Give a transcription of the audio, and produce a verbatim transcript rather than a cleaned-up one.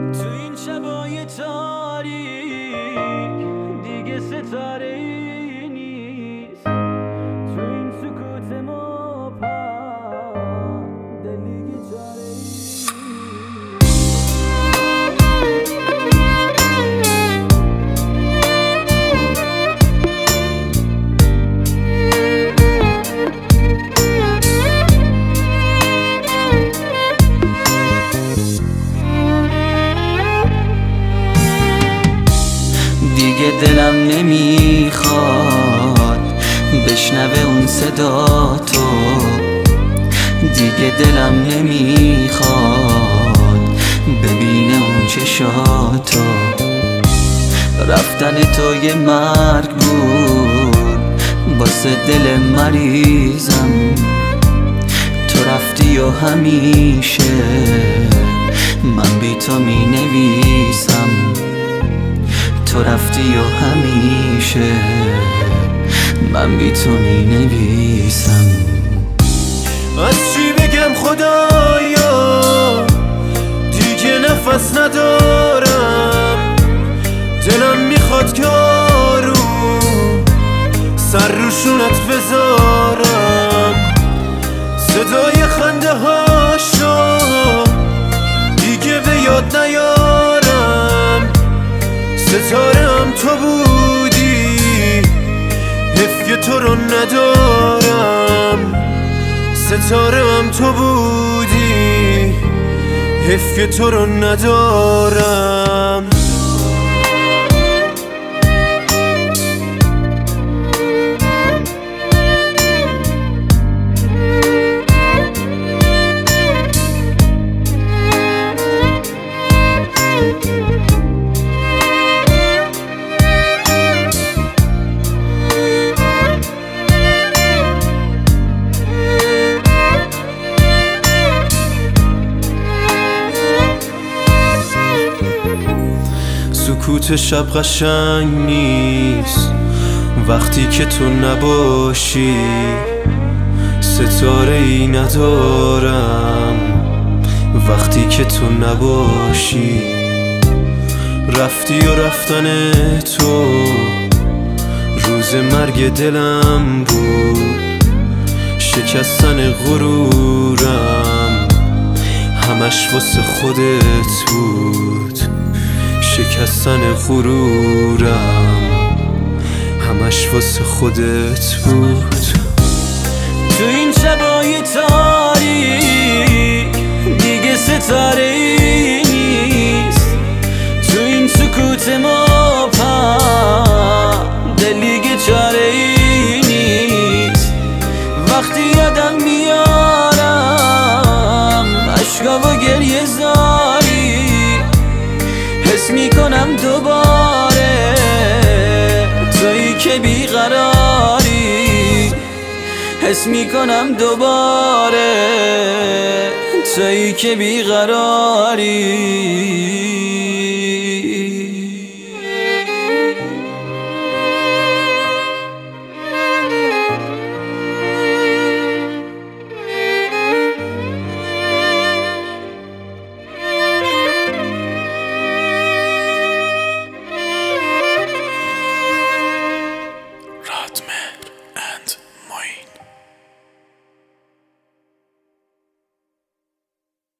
تو این شبای تاریک دیگه ستاره ای نیست، تو این سکوت ما پا دلیگه چاره ای دیگه دلم نمیخواد بشنوه اون صدا تو، دیگه دلم نمیخواد ببینه اون چشاتو. رفتن تو یه مرگ بود واسه دل مریضم، تو رفتی و همیشه من بی تو می نویسم، تو رفتی و همیشه من بی تو می نویسم. از چی بگم خدایا دیگه نفس ندارم، دلم میخواد که آروم سر روشونت بذارم، صدای خنده هاشو دیگه به یاد نیارم، ستاره هم تو بودی حیف که تو رو ندارم، ستاره هم تو بودی حیف که تو رو ندارم. سکوت شب قشنگ نیست وقتی که تو نباشی، ستاره ای ندارم وقتی که تو نباشی. رفتی و رفتن تو روز مرگ دلم بود، شکستن غرورم همش واسه خودت بود، شکستن غرورم همش واسه خودت بود. تو این شبای تاریک دیگه ستاره ای نیست، تو این سکوت ما پا دلیگه چاره ای نیست. وقتی یادم میارم عشقا و گریه زاری، حس میکنم دوباره تویی که بیقراری، حس میکنم دوباره تویی که بیقراری.